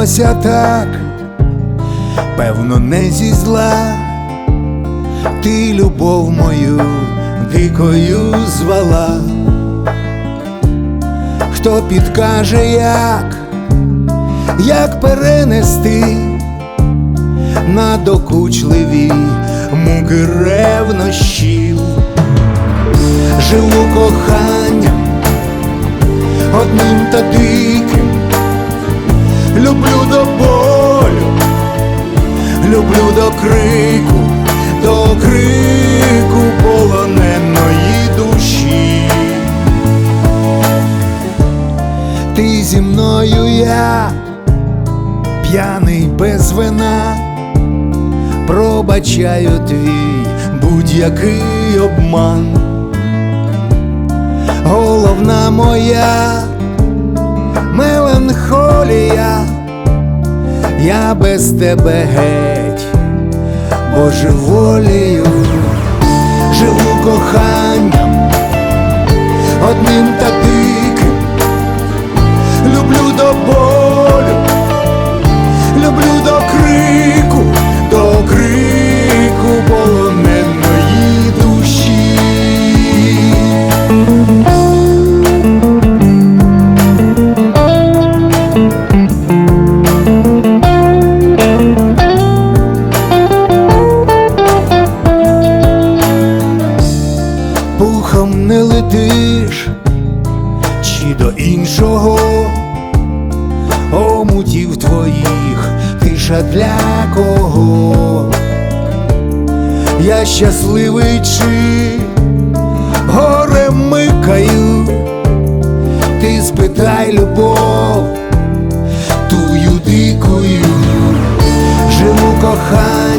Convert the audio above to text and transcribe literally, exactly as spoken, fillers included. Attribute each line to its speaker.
Speaker 1: сталося так, певно, не зі зла. Ти любов мою дикою звала. Хто підкаже, як, як перенести надокучливі муки ревнощів? Живу коханням одним та диким, люблю до болю, люблю до крику, до крику полоненої душі. Ти зі мною, я п'яний без вина, пробачаю твій будь-який обман. Головна моя меланхолія, я без тебе геть божеволію. Живу коханням одним та диким, люблю до болю, люблю до крику, до крику полоненої душі. Пухом не летиш чи до іншого, омутів твоїх тиша для кого? Я щасливий чи горем микаю? Ти спитай любов тую дикую. Живу коханням